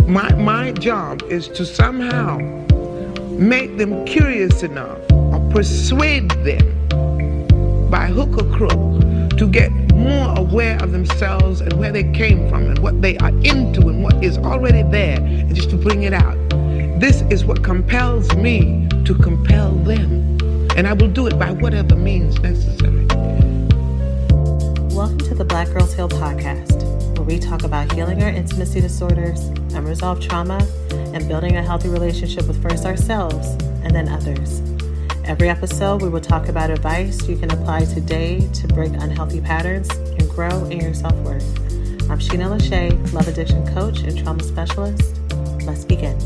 My job is to somehow make them curious enough or persuade them by hook or crook to get more aware of themselves and where they came from and what they are into and what is already there, and just to bring it out. This is what compels me to compel them, and I will do it by whatever means necessary. Welcome to the Black Girls Heal podcast, where we talk about healing our intimacy disorders, unresolved trauma, and building a healthy relationship with first ourselves and then others. Every episode, we will talk about advice you can apply today to break unhealthy patterns and grow in your self-worth. I'm Sheena Lachey, love addiction coach and trauma specialist. Let's begin.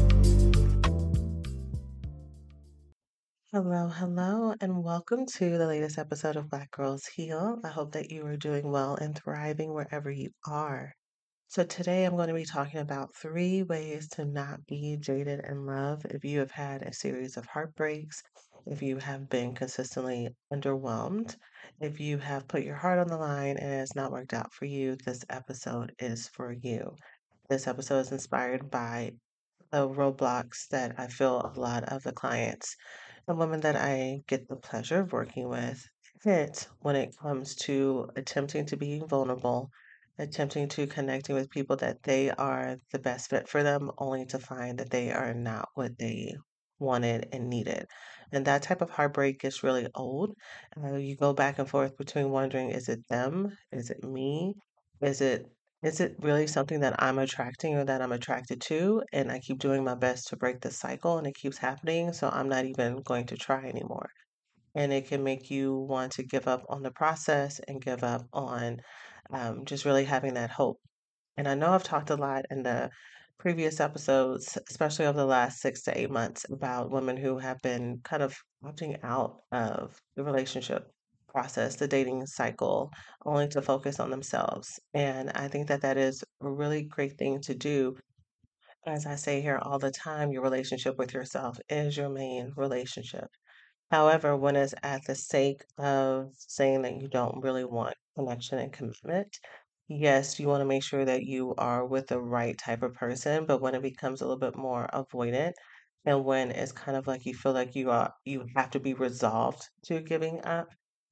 Hello, and welcome to the latest episode of Black Girls Heal. I hope that you are doing well and thriving wherever you are. So today I'm going to be talking about 3 ways to not be jaded in love if you have had a series of heartbreaks, if you have been consistently underwhelmed, if you have put your heart on the line and it has not worked out for you, this episode is for you. This episode is inspired by the roadblocks that I feel a lot of the clients and women that I get the pleasure of working with hit when it comes to attempting to be vulnerable, attempting to connecting with people that they are the best fit for them, only to find that they are not what they wanted and needed. And that type of heartbreak is really old. You go back and forth between wondering, is it them? Is it me? Is it is it really something that I'm attracting or that I'm attracted to? And I keep doing my best to break the cycle and it keeps happening, so I'm not even going to try anymore. And it can make you want to give up on the process and give up on just really having that hope. And I know I've talked a lot in the previous episodes, especially over the last 6 to 8 months, about women who have been kind of opting out of the relationship process, the dating cycle, only to focus on themselves. And I think that that is a really great thing to do. As I say here all the time, your relationship with yourself is your main relationship. However, when it's at the sake of saying that you don't really want connection and commitment, yes, you want to make sure that you are with the right type of person. But when it becomes a little bit more avoidant, and when it's kind of like you feel like you have to be resolved to giving up,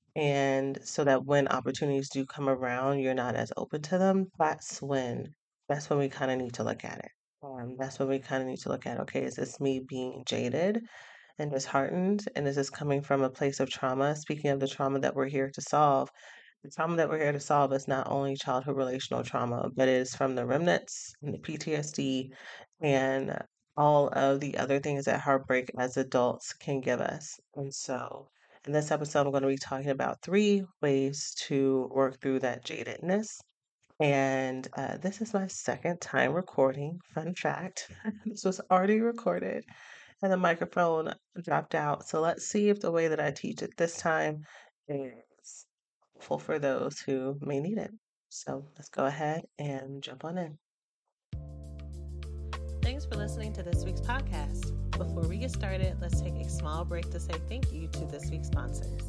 and so that when opportunities do come around, you're not as open to them, that's when we kind of need to look at it. That's when we kind of need to look at, okay, is this me being jaded and disheartened? And is this coming from a place of trauma? Speaking of the trauma that we're here to solve, the trauma that we're here to solve is not only childhood relational trauma, but it is from the remnants and the PTSD and all of the other things that heartbreak as adults can give us. And so, in this episode, I'm going to be talking about 3 ways to work through that jadedness. And this is my second time recording. Fun fact, this was already recorded and the microphone dropped out. So let's see if the way that I teach it this time is helpful for those who may need it. So let's go ahead and jump on in. Thanks for listening to this week's podcast. Before we get started, let's take a small break to say thank you to this week's sponsors.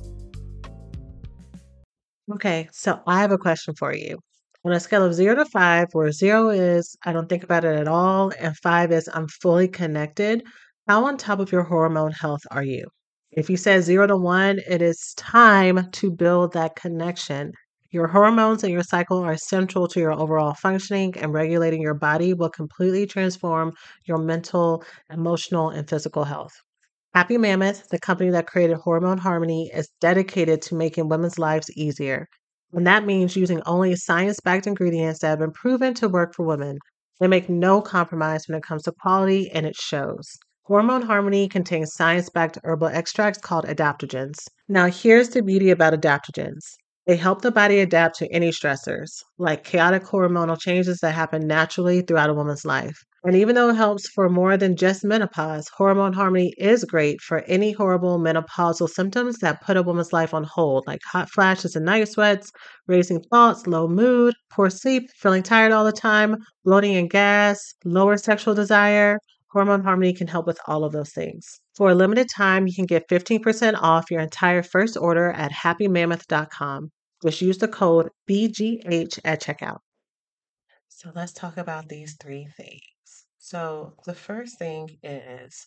Okay, so I have a question for you. On a scale of 0 to 5, where 0 is I don't think about it at all, and 5 is I'm fully connected, how on top of your hormone health are you? If you said 0 to 1, it is time to build that connection. Your hormones and your cycle are central to your overall functioning, and regulating your body will completely transform your mental, emotional, and physical health. Happy Mammoth, the company that created Hormone Harmony, is dedicated to making women's lives easier. And that means using only science-backed ingredients that have been proven to work for women. They make no compromise when it comes to quality, and it shows. Hormone Harmony contains science-backed herbal extracts called adaptogens. Now, here's the beauty about adaptogens. They help the body adapt to any stressors, like chaotic hormonal changes that happen naturally throughout a woman's life. And even though it helps for more than just menopause, Hormone Harmony is great for any horrible menopausal symptoms that put a woman's life on hold, like hot flashes and night sweats, racing thoughts, low mood, poor sleep, feeling tired all the time, bloating and gas, lower sexual desire. Hormone Harmony can help with all of those things. For a limited time, you can get 15% off your entire first order at happymammoth.com. Just use the code BGH at checkout. So let's talk about these 3 things. So the first thing is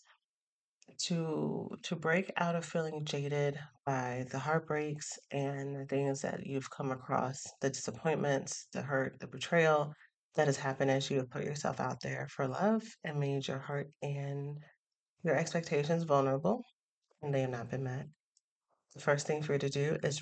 to break out of feeling jaded by the heartbreaks and the things that you've come across, the disappointments, the hurt, the betrayal that has happened as you have put yourself out there for love and made your heart and your expectations vulnerable and they have not been met. The first thing for you to do is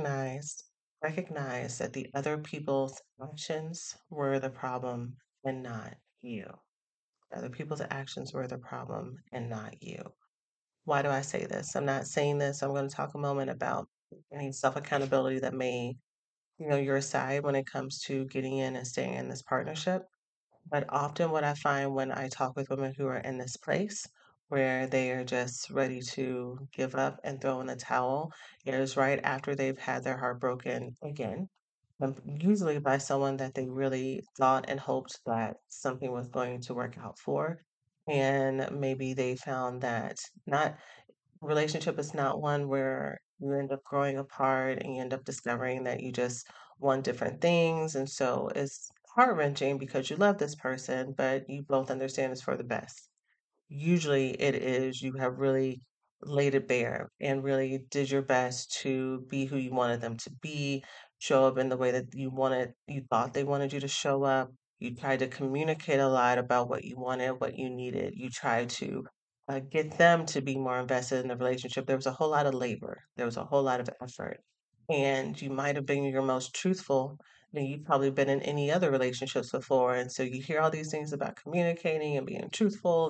recognize that the other people's actions were the problem and not you. Other people's actions were the problem and not you. Why do I say this? I'm not saying this. I'm going to talk a moment about any self accountability that may, your side when it comes to getting in and staying in this partnership. But often, what I find when I talk with women who are in this place where they are just ready to give up and throw in the towel is right after they've had their heart broken again, usually by someone that they really thought and hoped that something was going to work out for. And maybe they found that not relationship is not one where you end up growing apart and you end up discovering that you just want different things. And so it's heart wrenching because you love this person, but you both understand it's for the best. Usually it is you have really laid it bare and really did your best to be who you wanted them to be, show up in the way that you thought they wanted you to show up. You tried to communicate a lot about what you wanted, what you needed. You tried to get them to be more invested in the relationship. There was a whole lot of labor, there was a whole lot of effort. And you might have been your most truthful than you've probably been in any other relationships before. And so you hear all these things about communicating and being truthful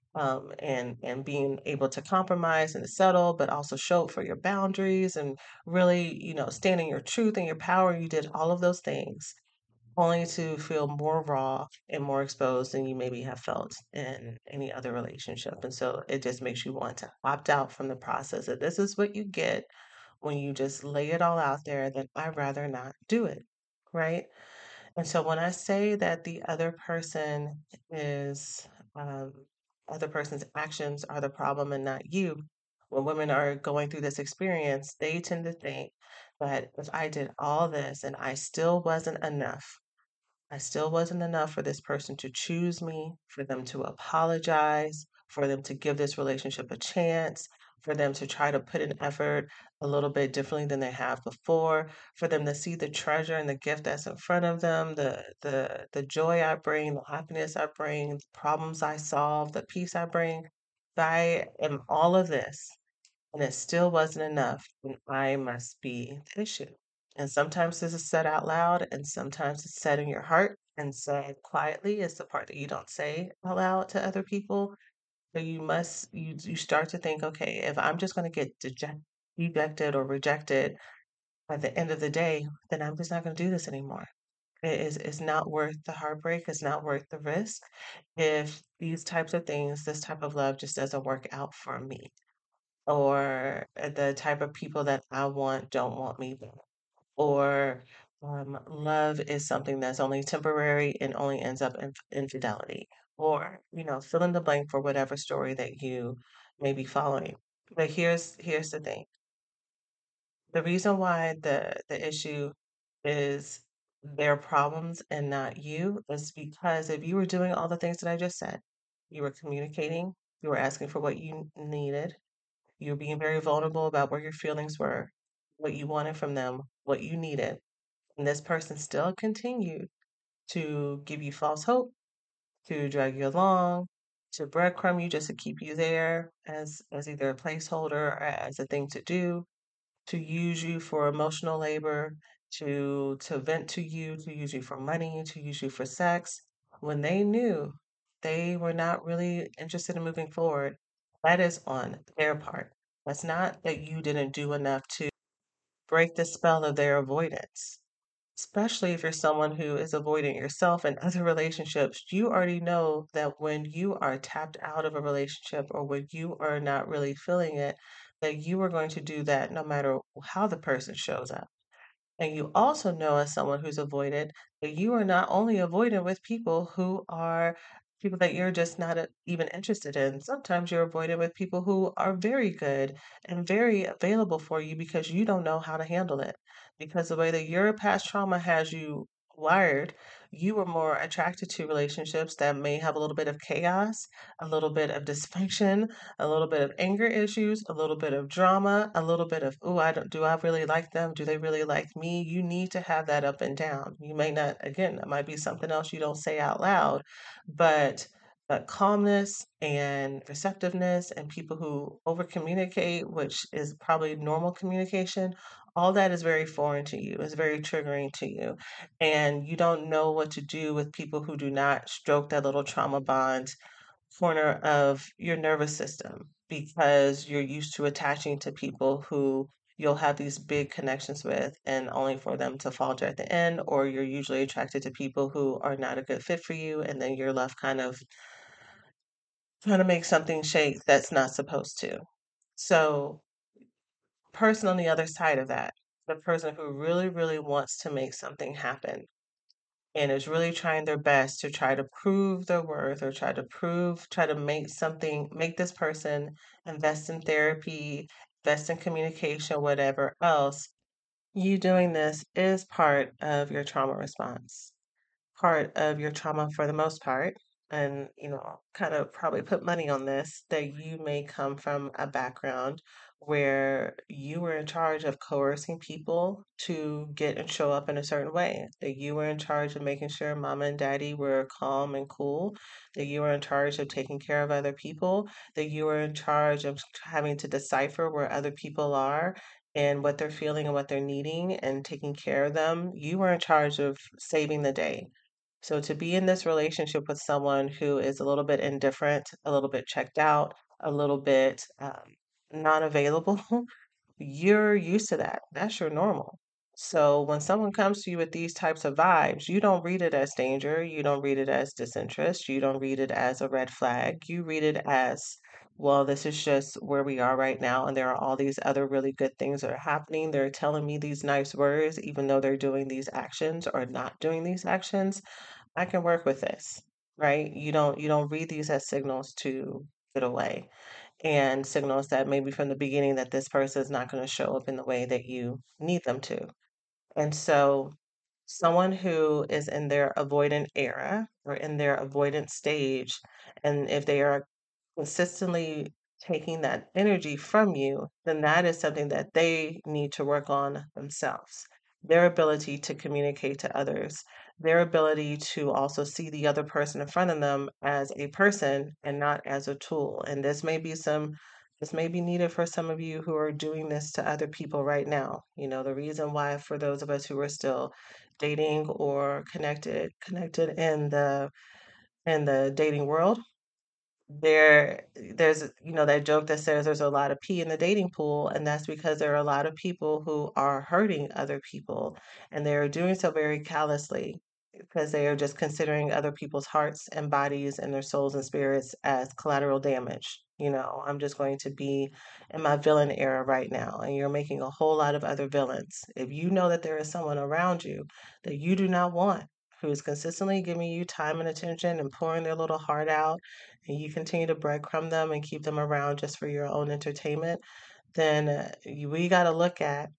and being able to compromise and to settle, but also show up for your boundaries and really, stand in your truth and your power. You did all of those things only to feel more raw and more exposed than you maybe have felt in any other relationship. And so it just makes you want to opt out from the process. That this is what you get when you just lay it all out there, then I'd rather not do it. Right. And so when I say that the is, um, other person's actions are the problem and not you, when women are going through this experience, they tend to think that if I did all this and I still wasn't enough for this person to choose me, for them to apologize, for them to give this relationship a chance, for them to try to put in effort a little bit differently than they have before, for them to see the treasure and the gift that's in front of them, the joy I bring, the happiness I bring, the problems I solve, the peace I bring. If I am all of this and it still wasn't enough, then I must be the issue. And sometimes this is said out loud, and sometimes it's said in your heart and said quietly. It's the part that you don't say out loud to other people. So you start to think, okay, if I'm just going to get dejected or rejected at the end of the day, then I'm just not going to do this anymore. It's not worth the heartbreak. It's not worth the risk. If these types of things, this type of love just doesn't work out for me, or the type of people that I want don't want me back, or love is something that's only temporary and only ends up in infidelity, or fill in the blank for whatever story that you may be following. But here's the thing: the reason why the issue is their problems and not you is because if you were doing all the things that I just said, you were communicating, you were asking for what you needed, you were being very vulnerable about where your feelings were, what you wanted from them, what you needed. And this person still continued to give you false hope, to drag you along, to breadcrumb you just to keep you there as either a placeholder or as a thing to do, to use you for emotional labor, to vent to you, to use you for money, to use you for sex, when they knew they were not really interested in moving forward. That is on their part. That's not that you didn't do enough to break the spell of their avoidance. Especially if you're someone who is avoiding yourself and other relationships, you already know that when you are tapped out of a relationship or when you are not really feeling it, that you are going to do that no matter how the person shows up. And you also know, as someone who's avoided, that you are not only avoiding with people who are people that you're just not even interested in. Sometimes you're avoiding with people who are very good and very available for you because you don't know how to handle it. Because the way that your past trauma has you wired, you were more attracted to relationships that may have a little bit of chaos, a little bit of dysfunction, a little bit of anger issues, a little bit of drama, a little bit of, oh, I don't, do I really like them? Do they really like me? You need to have that up and down. You may not, again, that might be something else you don't say out loud, but calmness and receptiveness and people who over communicate, which is probably normal communication, all that is very foreign to you, is very triggering to you. And you don't know what to do with people who do not stroke that little trauma bond corner of your nervous system because you're used to attaching to people who you'll have these big connections with and only for them to falter at the end, or you're usually attracted to people who are not a good fit for you, and then you're left kind of trying to make something shake that's not supposed to. So, person on the other side of that, the person who really, really wants to make something happen and is really trying their best to try to prove their worth or try to make something, make this person invest in therapy, invest in communication, whatever else, you doing this is part of your trauma response, part of your trauma for the most part. And, kind of probably put money on this that you may come from a background where you were in charge of coercing people to get and show up in a certain way, that you were in charge of making sure mama and daddy were calm and cool, that you were in charge of taking care of other people, that you were in charge of having to decipher where other people are and what they're feeling and what they're needing and taking care of them. You were in charge of saving the day. So to be in this relationship with someone who is a little bit indifferent, a little bit checked out, a little bit not available, you're used to that. That's your normal. So when someone comes to you with these types of vibes, you don't read it as danger. You don't read it as disinterest. You don't read it as a red flag. You read it as, well, this is just where we are right now. And there are all these other really good things that are happening. They're telling me these nice words, even though they're doing these actions or not doing these actions. I can work with this, right? You don't read these as signals to get away and signals that maybe from the beginning that this person is not going to show up in the way that you need them to. And so someone who is in their avoidant era or in their avoidant stage, and if they are consistently taking that energy from you, then that is something that they need to work on themselves. Their ability to communicate to others, their ability to also see the other person in front of them as a person and not as a tool. And this may be needed for some of you who are doing this to other people right now. The reason why for those of us who are still dating or connected in the dating world, there's that joke that says there's a lot of pee in the dating pool, and that's because there are a lot of people who are hurting other people, and they're doing so very callously because they are just considering other people's hearts and bodies and their souls and spirits as collateral damage. I'm just going to be in my villain era right now, and you're making a whole lot of other villains. If you know that there is someone around you that you do not want, who's consistently giving you time and attention and pouring their little heart out, and you continue to breadcrumb them and keep them around just for your own entertainment, then we got to look at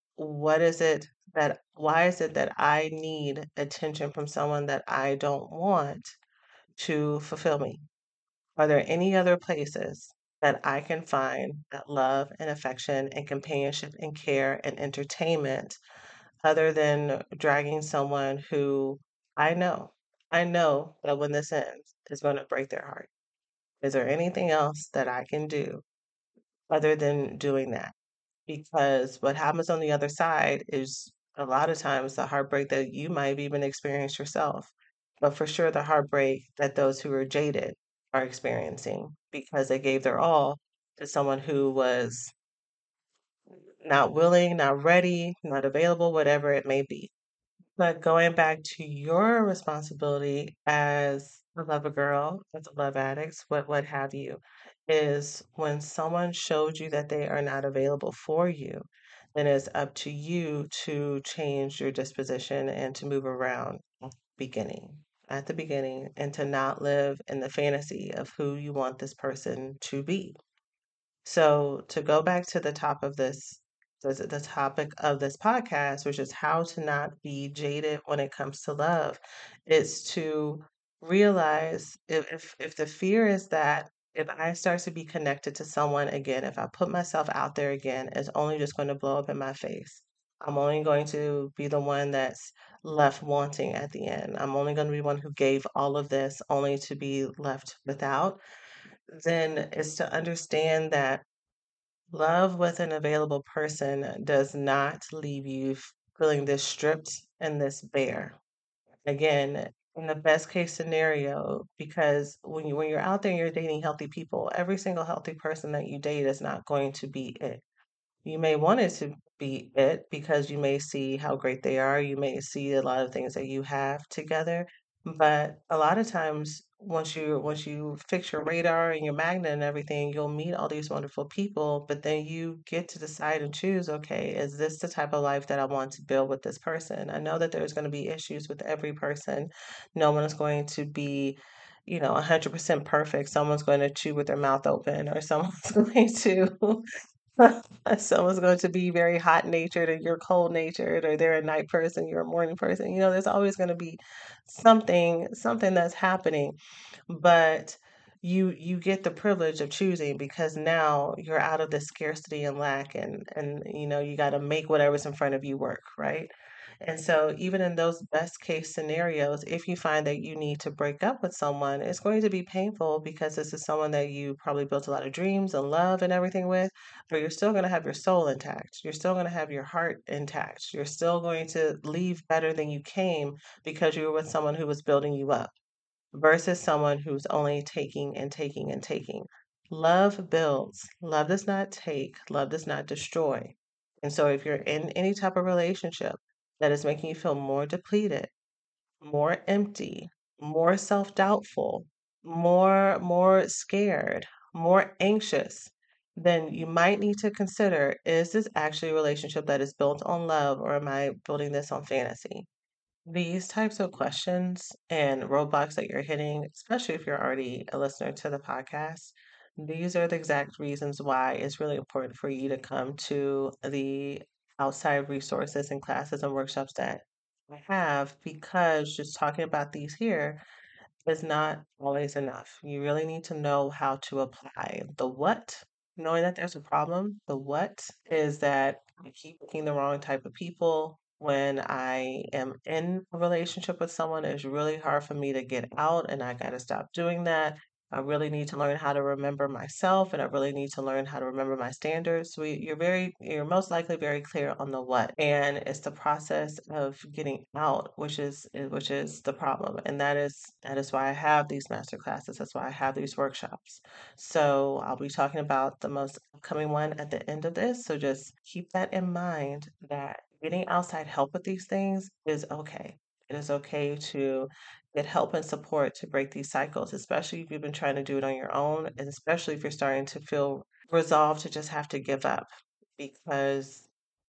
why is it that I need attention from someone that I don't want to fulfill me? Are there any other places that I can find that love and affection and companionship and care and entertainment other than dragging someone who I know, I know that when this ends is going to break their heart? Is there anything else that I can do other than doing that? Because what happens on the other side is a lot of times the heartbreak that you might have even experienced yourself, but for sure the heartbreak that those who are jaded are experiencing because they gave their all to someone who was not willing, not ready, not available, whatever it may be. But going back to your responsibility as a lover girl, as a love addict, what have you, is when someone showed you that they are not available for you, then it's up to you to change your disposition and to move around beginning at the beginning and to not live in the fantasy of who you want this person to be. So to go back to the top of this the topic of this podcast, which is how to not be jaded when it comes to love, is to realize if the fear is that if I start to be connected to someone again, if I put myself out there again, it's only just going to blow up in my face. I'm only going to be the one that's left wanting at the end. I'm only going to be one who gave all of this only to be left without. Then it's to understand that love with an available person does not leave you feeling this stripped and this bare. Again, in the best case scenario, because when you're out there and you're dating healthy people, every single healthy person that you date is not going to be it. You may want it to be it because you may see how great they are. You may see a lot of things that you have together. But a lot of times, once you fix your radar and your magnet and everything, you'll meet all these wonderful people. But then you get to decide and choose, okay, is this the type of life that I want to build with this person? I know that there's going to be issues with every person. No one is going to be 100% perfect. Someone's going to chew with their mouth open, or someone's going to someone's going to be very hot natured and you're cold natured, or they're a night person, you're a morning person. There's always going to be something that's happening, but you get the privilege of choosing because now you're out of the scarcity and lack, and you got to make whatever's in front of you work, right? And so even in those best case scenarios, if you find that you need to break up with someone, it's going to be painful because this is someone that you probably built a lot of dreams and love and everything with, but you're still going to have your soul intact. You're still going to have your heart intact. You're still going to leave better than you came because you were with someone who was building you up versus someone who's only taking and taking and taking. Love builds. Love does not take. Love does not destroy. And so if you're in any type of relationship that is making you feel more depleted, more empty, more self-doubtful, more scared, more anxious, then you might need to consider, is this actually a relationship that is built on love, or am I building this on fantasy? These types of questions and roadblocks that you're hitting, especially if you're already a listener to the podcast, these are the exact reasons why it's really important for you to come to the outside resources and classes and workshops that I have, because just talking about these here is not always enough. You really need to know how to apply the what, knowing that there's a problem. The what is that I keep picking the wrong type of people. When I am in a relationship with someone, it's really hard for me to get out, and I got to stop doing that. I really need to learn how to remember myself, and I really need to learn how to remember my standards. So you're most likely very clear on the what, and it's the process of getting out, which is the problem, and that is why I have these master classes. That's why I have these workshops. So I'll be talking about the most upcoming one at the end of this. So just keep that in mind, that getting outside help with these things is okay. It is okay to get help and support to break these cycles, especially if you've been trying to do it on your own, and especially if you're starting to feel resolved to just have to give up. Because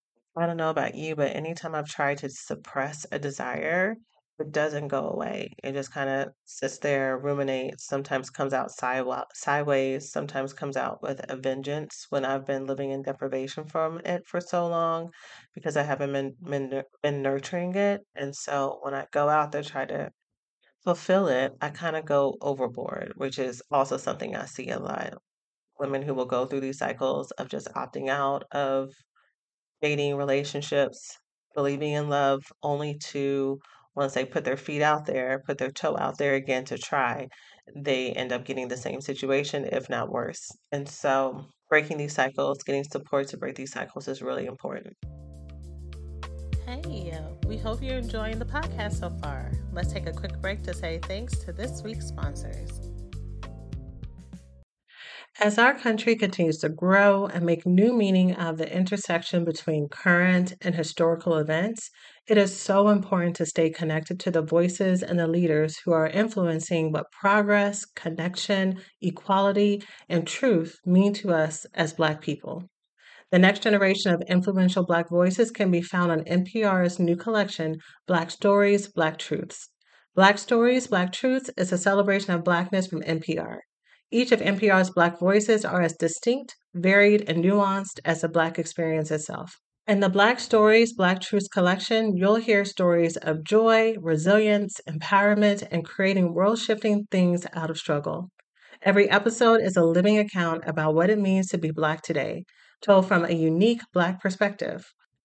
I don't know about you, but anytime I've tried to suppress a desire, it doesn't go away. It just kind of sits there, ruminates, sometimes comes out sideways, sometimes comes out with a vengeance when I've been living in deprivation from it for so long because I haven't been nurturing it. And so when I go out there try to fulfill it, I kind of go overboard, which is also something I see a lot. Women who will go through these cycles of just opting out of dating, relationships, believing in love, only to, once they put their feet out there, put their toe out there again to try, they end up getting the same situation, if not worse. And so breaking these cycles, getting support to break these cycles is really important. Hey, we hope you're enjoying the podcast so far. Let's take a quick break to say thanks to this week's sponsors. As our country continues to grow and make new meaning of the intersection between current and historical events, it is so important to stay connected to the voices and the leaders who are influencing what progress, connection, equality, and truth mean to us as Black people. The next generation of influential Black voices can be found on NPR's new collection, Black Stories, Black Truths. Black Stories, Black Truths is a celebration of Blackness from NPR. Each of NPR's Black voices are as distinct, varied, and nuanced as the Black experience itself. In the Black Stories, Black Truths collection, you'll hear stories of joy, resilience, empowerment, and creating world shifting things out of struggle. Every episode is a living account about what it means to be Black today, told from a unique Black perspective.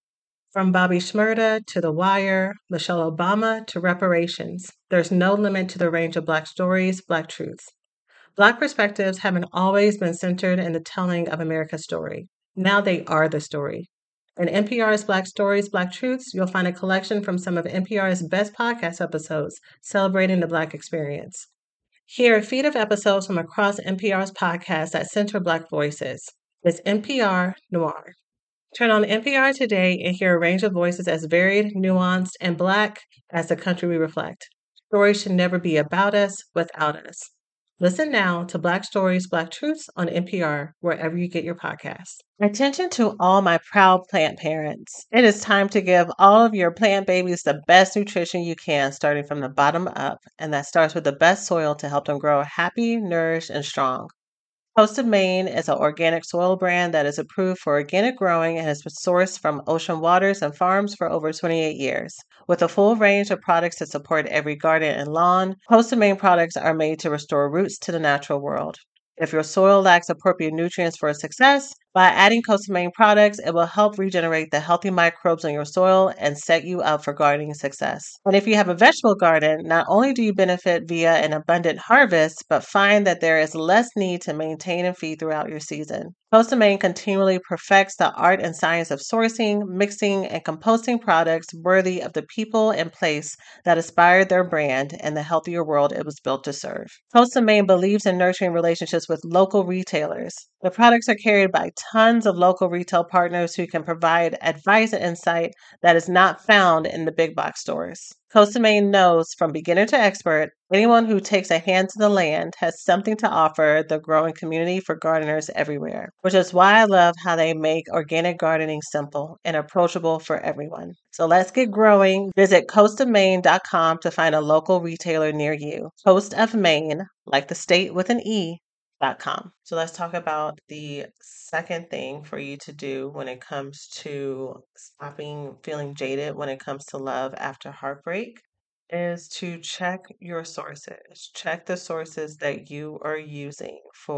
From Bobby Shmurda to The Wire, Michelle Obama to reparations, there's no limit to the range of Black stories, Black truths. Black perspectives haven't always been centered in the telling of America's story. Now they are the story. In NPR's Black Stories, Black Truths, you'll find a collection from some of NPR's best podcast episodes celebrating the Black experience. Hear a feed of episodes from across NPR's podcasts that center Black voices. It's NPR Noir. Turn on NPR today and hear a range of voices as varied, nuanced, and Black as the country we reflect. Stories should never be about us, without us. Listen now to Black Stories, Black Truths on NPR, wherever you get your podcasts. Attention to all my proud plant parents. It is time to give all of your plant babies the best nutrition you can, starting from the bottom up, and that starts with the best soil to help them grow happy, nourished, and strong. Coast of Maine is an organic soil brand that is approved for organic growing and has been sourced from ocean waters and farms for over 28 years. With a full range of products to support every garden and lawn, Coast of Maine products are made to restore roots to the natural world. If your soil lacks appropriate nutrients for success, by adding Coast of Maine products, it will help regenerate the healthy microbes in your soil and set you up for gardening success. And if you have a vegetable garden, not only do you benefit via an abundant harvest, but find that there is less need to maintain and feed throughout your season. Coast of Maine continually perfects the art and science of sourcing, mixing, and composting products worthy of the people and place that inspired their brand and the healthier world it was built to serve. Coast of Maine believes in nurturing relationships with local retailers. The products are carried by tons of local retail partners who can provide advice and insight that is not found in the big box stores. Coast of Maine knows from beginner to expert, anyone who takes a hand to the land has something to offer the growing community for gardeners everywhere, which is why I love how they make organic gardening simple and approachable for everyone. So let's get growing. Visit coastofmaine.com to find a local retailer near you. Coast of Maine, like the state with an E.com. So let's talk about the second thing for you to do when it comes to stopping feeling jaded when it comes to love after heartbreak is to check your sources. Check the sources that you are using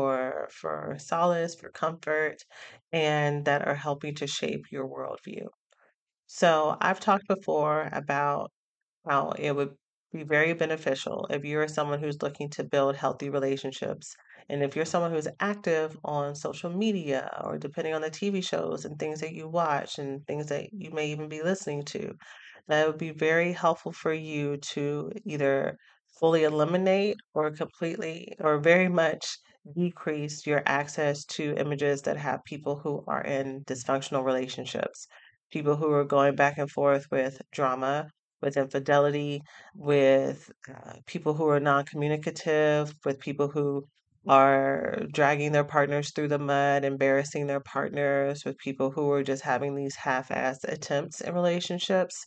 for solace, for comfort, and that are helping to shape your worldview. So I've talked before about how it would be very beneficial if you're someone who's looking to build healthy relationships. And if you're someone who's active on social media or depending on the TV shows and things that you watch and things that you may even be listening to, that would be very helpful for you to either fully eliminate or completely or very much decrease your access to images that have people who are in dysfunctional relationships, people who are going back and forth with drama, with infidelity, with people who are non communicative, with people who are dragging their partners through the mud, embarrassing their partners, with people who are just having these half assed attempts in relationships.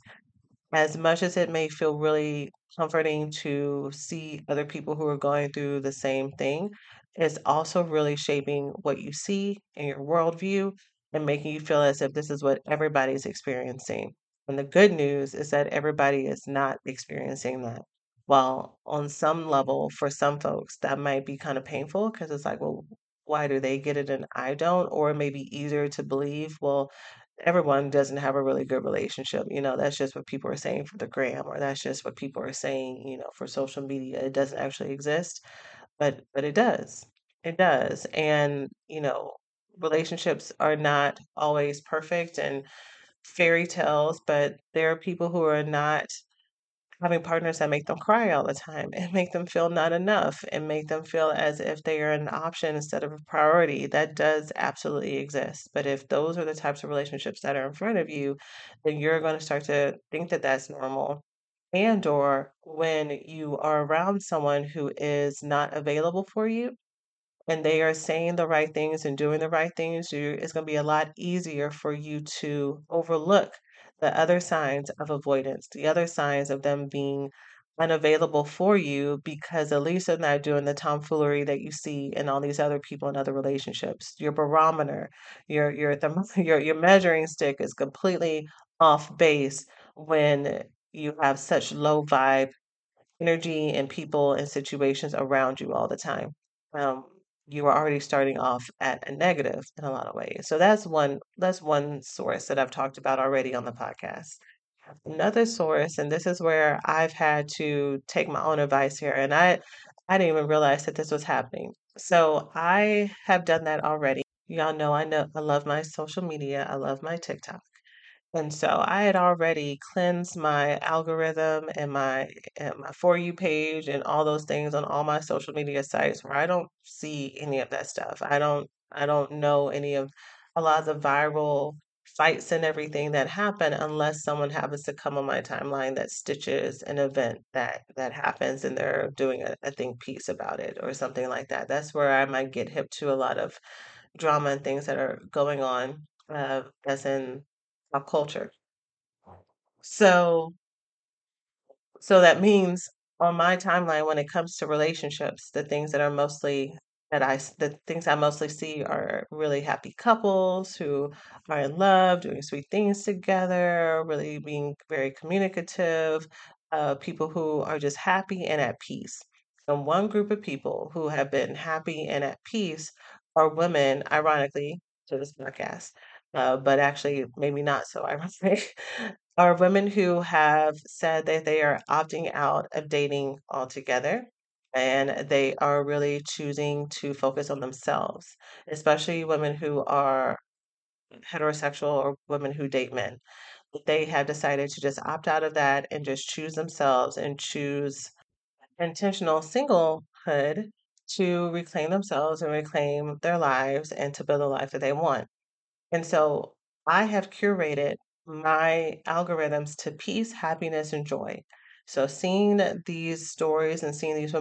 As much as it may feel really comforting to see other people who are going through the same thing, it's also really shaping what you see in your worldview and making you feel as if this is what everybody's experiencing. And the good news is that everybody is not experiencing that. While on some level, for some folks, that might be kind of painful because it's like, well, why do they get it and I don't? Or it may be easier to believe, well, everyone doesn't have a really good relationship. That's just what people are saying for the gram, or that's just what people are saying, for social media. It doesn't actually exist, but it does. It does. And, relationships are not always perfect and fairy tales, but there are people who are not having partners that make them cry all the time and make them feel not enough and make them feel as if they are an option instead of a priority. That does absolutely exist. But if those are the types of relationships that are in front of you, then you're going to start to think that that's normal. And or when you are around someone who is not available for you, and they are saying the right things and doing the right things, it's going to be a lot easier for you to overlook the other signs of avoidance, the other signs of them being unavailable for you because at least they're not doing the tomfoolery that you see in all these other people in other relationships. Your barometer, your measuring stick is completely off base when you have such low vibe energy and people and situations around you all the time. Um, you are already starting off at a negative in a lot of ways. So that's one source that I've talked about already on the podcast. Another source, and this is where I've had to take my own advice here, and I didn't even realize that this was happening. So I have done that already. Y'all know I love my social media. I love my TikTok. And so I had already cleansed my algorithm and my For You page and all those things on all my social media sites where I don't see any of that stuff. I don't know any of a lot of the viral fights and everything that happen unless someone happens to come on my timeline that stitches an event that happens and they're doing a think piece about it or something like that. That's where I might get hip to a lot of drama and things that are going on, as in pop culture. So so that means on my timeline, when it comes to relationships, the things I mostly see are really happy couples who are in love, doing sweet things together, really being very communicative, people who are just happy and at peace. And one group of people who have been happy and at peace are women, ironically, to this podcast, but actually maybe not so ironic, are women who have said that they are opting out of dating altogether and they are really choosing to focus on themselves, especially women who are heterosexual or women who date men. They have decided to just opt out of that and just choose themselves and choose intentional singlehood to reclaim themselves and reclaim their lives and to build a life that they want. And so I have curated my algorithms to peace, happiness, and joy. So seeing these stories and seeing these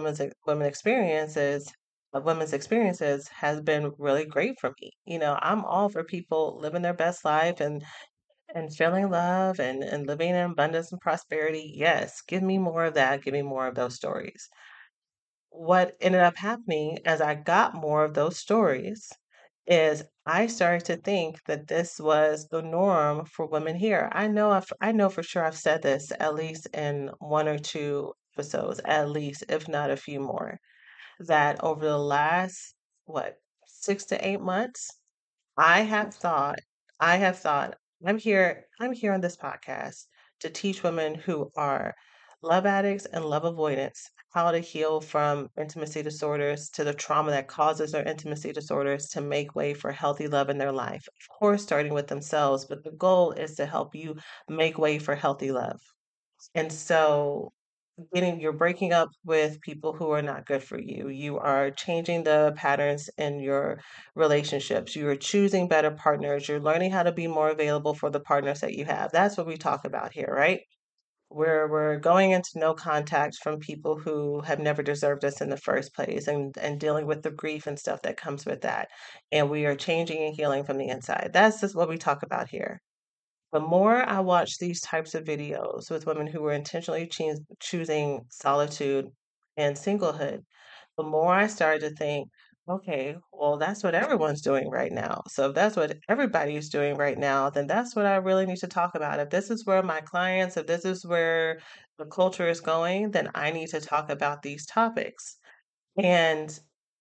women's experiences has been really great for me. I'm all for people living their best life and feeling love and living in abundance and prosperity. Yes, give me more of that. Give me more of those stories. What ended up happening as I got more of those stories is I started to think that this was the norm for women here. I know for sure I've said this at least in one or two episodes, at least, if not a few more, that over the last, what, 6 to 8 months, I have thought, I have thought, I'm here on this podcast to teach women who are love addicts and love avoidance how to heal from intimacy disorders to the trauma that causes their intimacy disorders to make way for healthy love in their life. Of course, starting with themselves, but the goal is to help you make way for healthy love. And so you're breaking up with people who are not good for you. You are changing the patterns in your relationships. You are choosing better partners. You're learning how to be more available for the partners that you have. That's what we talk about here, right? We're going into no contact from people who have never deserved us in the first place and dealing with the grief and stuff that comes with that. And we are changing and healing from the inside. That's just what we talk about here. The more I watch these types of videos with women who were intentionally choosing solitude and singlehood, the more I started to think, okay, well, that's what everyone's doing right now. So if that's what everybody's doing right now, then that's what I really need to talk about. If this is where my clients, if this is where the culture is going, then I need to talk about these topics. And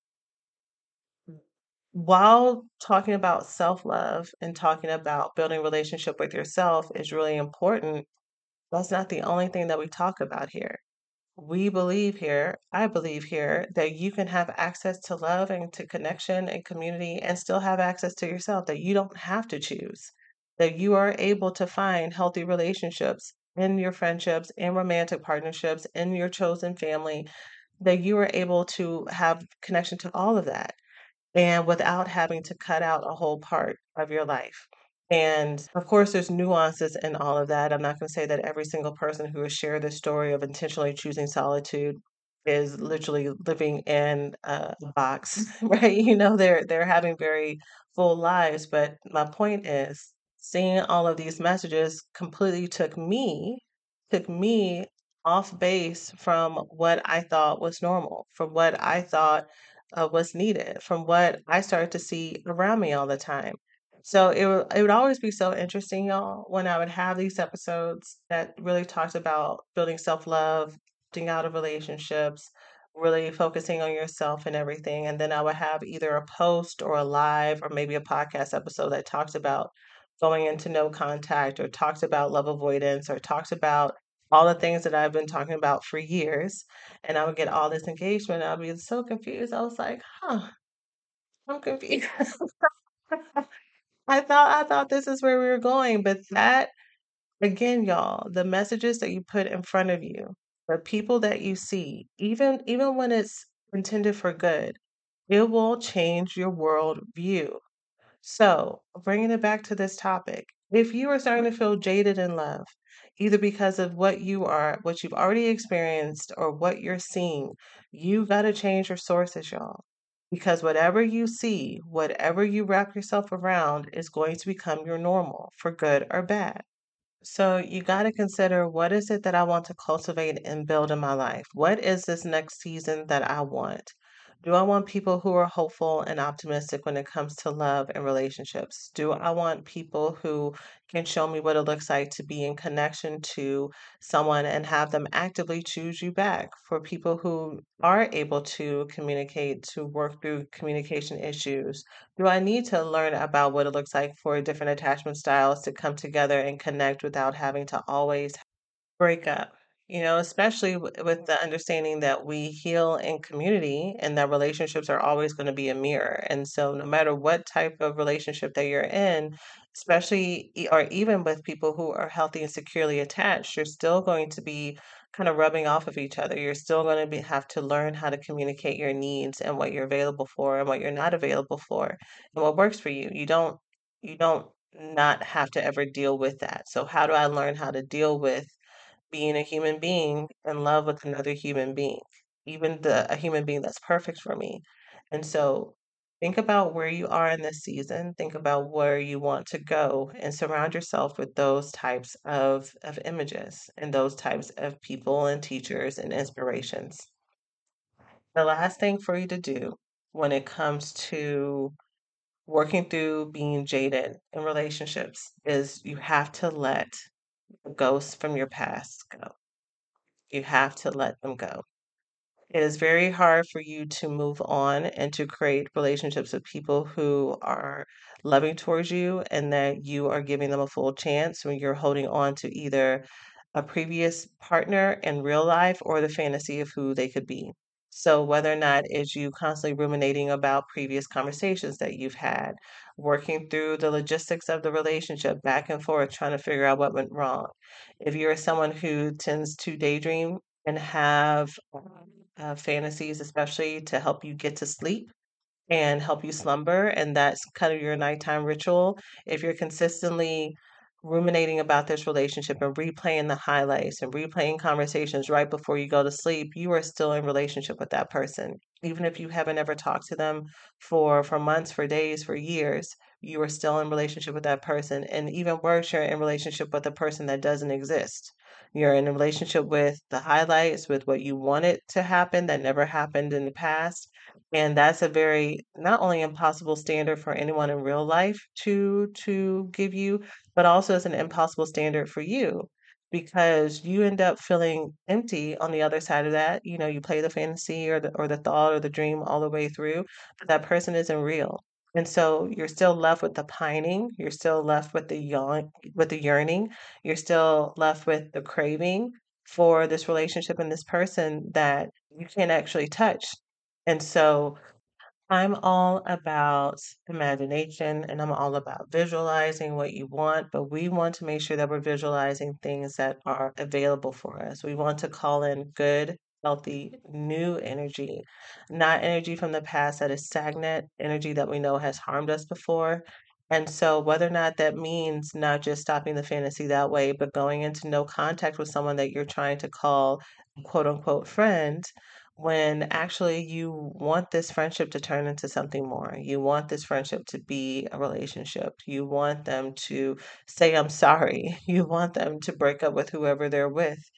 while talking about self-love and talking about building relationship with yourself is really important, that's not the only thing that we talk about here. I believe here, that you can have access to love and to connection and community and still have access to yourself, that you don't have to choose, that you are able to find healthy relationships in your friendships, in romantic partnerships, in your chosen family, that you are able to have connection to all of that and without having to cut out a whole part of your life. And of course, there's nuances in all of that. I'm not going to say that every single person who has shared this story of intentionally choosing solitude is literally living in a box, right? They're having very full lives. But my point is, seeing all of these messages completely took me off base from what I thought was normal, from what I thought was needed, from what I started to see around me all the time. So it would always be so interesting, y'all, when I would have these episodes that really talked about building self-love, opting out of relationships, really focusing on yourself and everything. And then I would have either a post or a live or maybe a podcast episode that talks about going into no contact or talks about love avoidance or talks about all the things that I've been talking about for years. And I would get all this engagement. I'd be so confused. I was like, huh, I'm confused. I thought this is where we were going, but that again, y'all, the messages that you put in front of you, the people that you see, even when it's intended for good, it will change your world view. So, bringing it back to this topic, if you are starting to feel jaded in love, either because of what you've already experienced, or what you're seeing, you got to change your sources, y'all. Because whatever you see, whatever you wrap yourself around, is going to become your normal for good or bad. So you got to consider, what is it that I want to cultivate and build in my life? What is this next season that I want? Do I want people who are hopeful and optimistic when it comes to love and relationships? Do I want people who can show me what it looks like to be in connection to someone and have them actively choose you back? For people who are able to communicate, to work through communication issues, do I need to learn about what it looks like for different attachment styles to come together and connect without having to always break up? Especially with the understanding that we heal in community and that relationships are always going to be a mirror. And so, no matter what type of relationship that you're in, especially or even with people who are healthy and securely attached, you're still going to be kind of rubbing off of each other. You're still going to have to learn how to communicate your needs and what you're available for and what you're not available for and what works for you. You don't not have to ever deal with that. So, how do I learn how to deal with being a human being in love with another human being, even a human being that's perfect for me? And so think about where you are in this season, think about where you want to go, and surround yourself with those types of images and those types of people and teachers and inspirations. The last thing for you to do when it comes to working through being jaded in relationships is you have to let the ghosts from your past go. You have to let them go. It is very hard for you to move on and to create relationships with people who are loving towards you and that you are giving them a full chance when you're holding on to either a previous partner in real life or the fantasy of who they could be. So, whether or not is you constantly ruminating about previous conversations that you've had, working through the logistics of the relationship back and forth, trying to figure out what went wrong. If you're someone who tends to daydream and have fantasies, especially to help you get to sleep and help you slumber, and that's kind of your nighttime ritual. If you're consistently ruminating about this relationship and replaying the highlights and replaying conversations right before you go to sleep, you are still in relationship with that person. Even if you haven't ever talked to them for months, for days, for years, you are still in relationship with that person. And even worse, you're in relationship with a person that doesn't exist. You're in a relationship with the highlights, with what you wanted to happen that never happened in the past. And that's a very not only impossible standard for anyone in real life to give you, but also it's an impossible standard for you because you end up feeling empty on the other side of that. You play the fantasy or the thought or the dream all the way through, but that person isn't real. And so you're still left with the pining, you're still left with the yearning, you're still left with the craving for this relationship and this person that you can't actually touch. And so I'm all about imagination and I'm all about visualizing what you want, but we want to make sure that we're visualizing things that are available for us. We want to call in good, healthy, new energy, not energy from the past that is stagnant, energy that we know has harmed us before. And so, whether or not that means not just stopping the fantasy that way, but going into no contact with someone that you're trying to call quote unquote friend, when actually you want this friendship to turn into something more. You want this friendship to be a relationship. You want them to say, I'm sorry. You want them to break up with whoever they're with.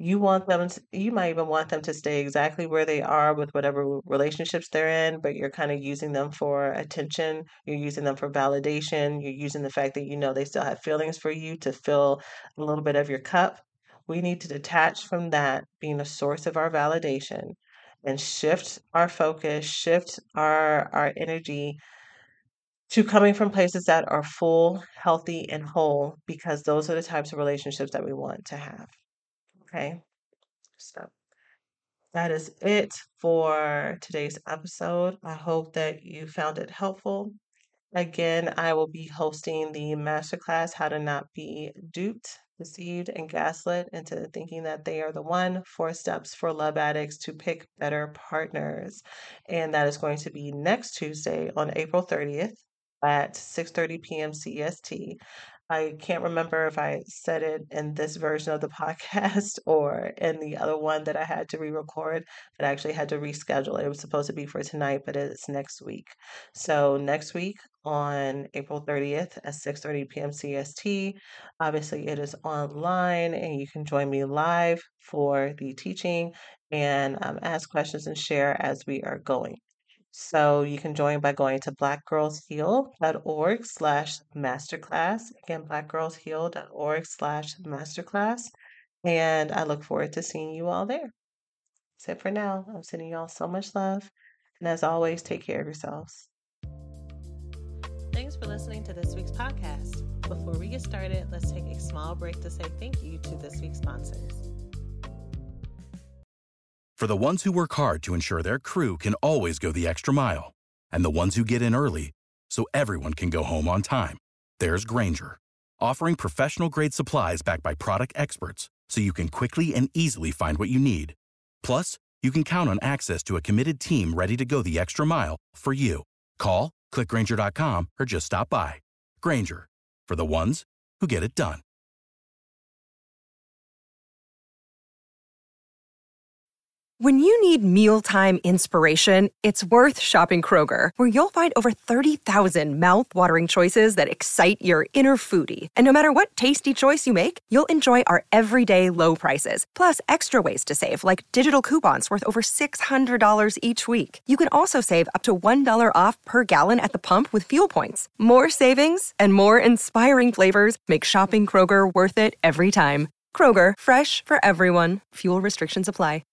You might even want them to stay exactly where they are with whatever relationships they're in, but you're kind of using them for attention. You're using them for validation. You're using the fact that you know they still have feelings for you to fill a little bit of your cup. We need to detach from that being a source of our validation and shift our focus, shift our energy to coming from places that are full, healthy, and whole, because those are the types of relationships that we want to have. Okay. So that is it for today's episode. I hope that you found it helpful. Again, I will be hosting the masterclass, How to Not Be Duped, Deceived, and Gaslit into thinking that they are the one, 4 steps for love addicts to pick better partners. And that is going to be next Tuesday on April 30th at 6:30 p.m. CST. I can't remember if I said it in this version of the podcast or in the other one that I had to re-record, but I actually had to reschedule it. It was supposed to be for tonight, but it's next week. So next week on April 30th at 6:30 p.m. CST. Obviously, it is online, and you can join me live for the teaching and ask questions and share as we are going. So you can join by going to blackgirlsheal.org/masterclass. Again, blackgirlsheal.org/masterclass. And I look forward to seeing you all there. That's it for now. I'm sending you all so much love. And as always, take care of yourselves. Thanks for listening to this week's podcast. Before we get started, let's take a small break to say thank you to this week's sponsors. For the ones who work hard to ensure their crew can always go the extra mile, and the ones who get in early so everyone can go home on time, there's Grainger, offering professional-grade supplies backed by product experts so you can quickly and easily find what you need. Plus, you can count on access to a committed team ready to go the extra mile for you. Call, click Grainger.com, or just stop by. Grainger, for the ones who get it done. When you need mealtime inspiration, it's worth shopping Kroger, where you'll find over 30,000 mouth-watering choices that excite your inner foodie. And no matter what tasty choice you make, you'll enjoy our everyday low prices, plus extra ways to save, like digital coupons worth over $600 each week. You can also save up to $1 off per gallon at the pump with fuel points. More savings and more inspiring flavors make shopping Kroger worth it every time. Kroger, fresh for everyone. Fuel restrictions apply.